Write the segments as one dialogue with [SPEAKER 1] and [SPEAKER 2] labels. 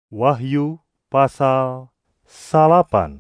[SPEAKER 1] Wahyu pasal 8.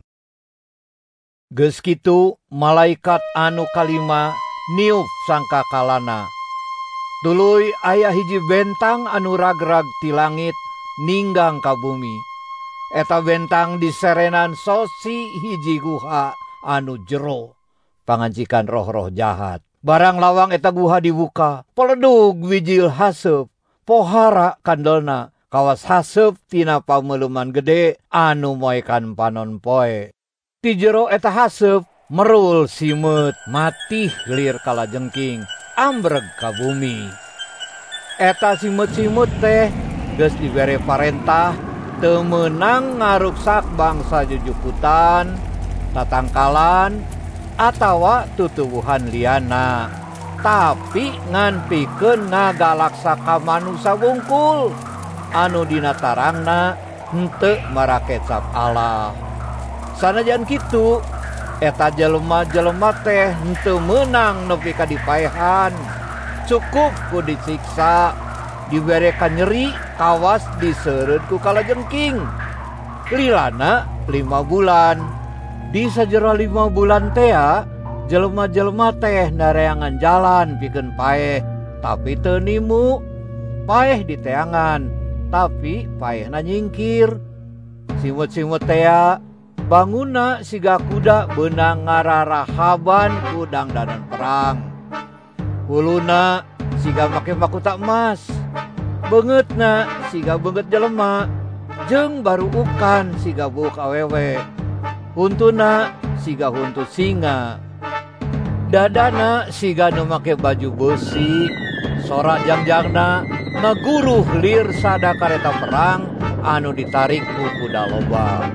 [SPEAKER 2] Geus kitu malaikat anu kalima niup sangkakalana. Tuluy aya hiji bentang anu ragrag ti langit ninggang ka bumi. Eta bentang diserenan sosi hiji guha anu jero pangancikan roh-roh jahat. Barang lawang eta guha dibuka, peledug wijil haseup, pohara kandelna, kawas haseup tina pameuluman gede anu moekan panon poe. Ti jero eta haseup merul simeut mati lir kalajengking ambreg ka bumi. Eta simeut-simeut teh geus dibere parentah teu meunang ngaruksak bangsa jujukutan, tatangkalan, atawa tutuwuhan liana, tapi ngan pikeun ngagalaksa ka manusa wungkul anu dina tarangna henteu marakecap Allah. Sanajan kitu eta jelema-jelema teh henteu meunang nepi ka dipaehan, cukup ku disiksa, dibere ka nyeri, kawas diseureud ku kalajengking. Lilana 5 bulan. Di sajero 5 bulan tea, jelema-jelema teh nareangan jalan pikeun paeh, tapi teu nimu. Paeh di teangan, tapi paehna nyingkir. Simut-simut tea, banguna siga kuda beunang ngararahaban ku dangdanan perang. Huluna siga make mahkota emas, beungeutna siga beungeut jelema, jeung baru ukan siga buuk awewe. Huntuna siga huntu singa, dadana siga nu make baju besi, sorak jangjangna ngaguruh lir sada kareta perang anu ditarik ku kuda loba.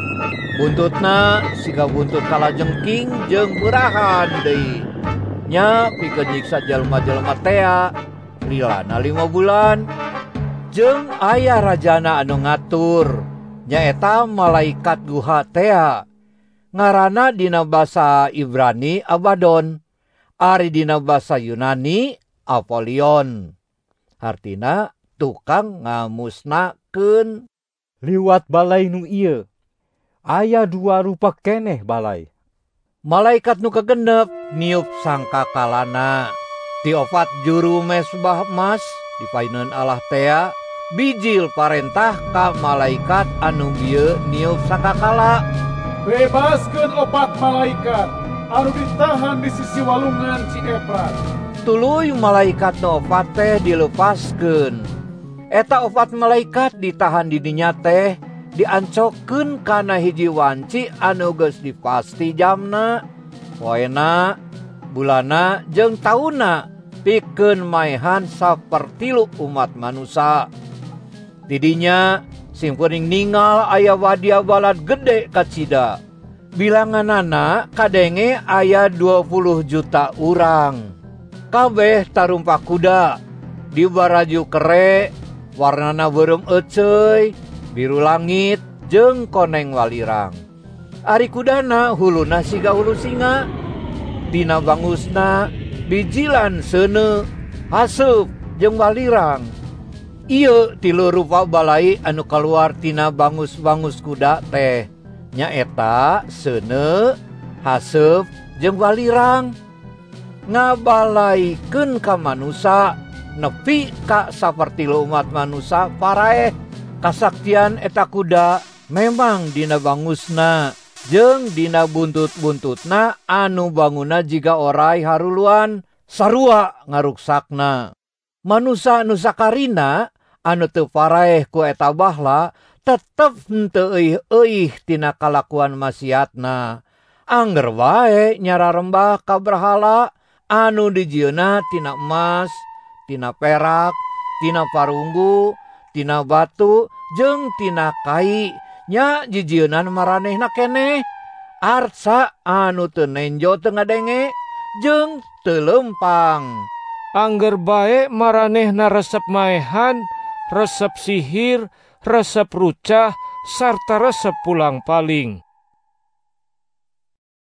[SPEAKER 2] Buntutna siga buntut kalajengking jeung beurahan deui. Nya pikeun nyiksa jelema-jelema tea lilana 5 bulan. Jeung aya rajana anu ngatur, nyaeta malaikat guha tea. Ngaranna dina basa Ibrani Abadon, ari dina basa Yunani Apolion. Artina tukang ngamusnakeun.
[SPEAKER 1] Liwat balai nu ieu aya 2 rupa keneh balai.
[SPEAKER 2] Malaikat nu kagenep niup sangkakalana. Ti 4 juru mesbah emas dipaeneun Allah tea bijil parentah ka malaikat anu bieu niup sangkakala.
[SPEAKER 3] Bebaskeun 4 malaikat anu ditahan di sisi walungan Ci Efrat.
[SPEAKER 2] Tuluy malaikat nu 4 teh dilepaskeun. Eta 4 malaikat ditahan di dinya teh diancokeun kana hiji wanci anu geus dipasti jamna, poena, bulana, jeung taunna pikeun maehan sapertilu umat manusa. Di dinya simkuring ningal aya wadia balad gede kacida. Bilanganana kadenge aya 20 juta urang. Kabeh tarumpa kuda, dibaraju kere, warnana beureum eceuy, biru langit, jeung koneng walirang. Ari kudana huluna siga hulu singa. Dina bangusna bijilan seuneu, haseup, jeung walirang. Ieu tilu rupa balai anu kaluar tina bangus-bangus kuda teh, nyaeta seuneu, haseup, jeung walirang. Ngabalaikeun ka manusa nepi ka sapertilu umat manusa paraeh. Kasaktian eta kuda memang dina bangusna jeung dina buntut-buntutna anu banguna jiga oray haruluan sarua ngaruksakna. Manusa nu sakarina anu teu paraeh ku eta bahla tetep henteu euih-euih tina kalakuan maksiatna. Angger wae nyararembah ka berhala anu dijieunna tina emas, tina perak, tina parunggu, tina batu, jeung tina kai, nya jijieunnan maranehna keneh. Arsa anu teu nenjo teu ngadenge, jeung teu leumpang.
[SPEAKER 4] Angger bae maranehna resep maehan, resep sihir, resep rucah, sarta resep pulang paling.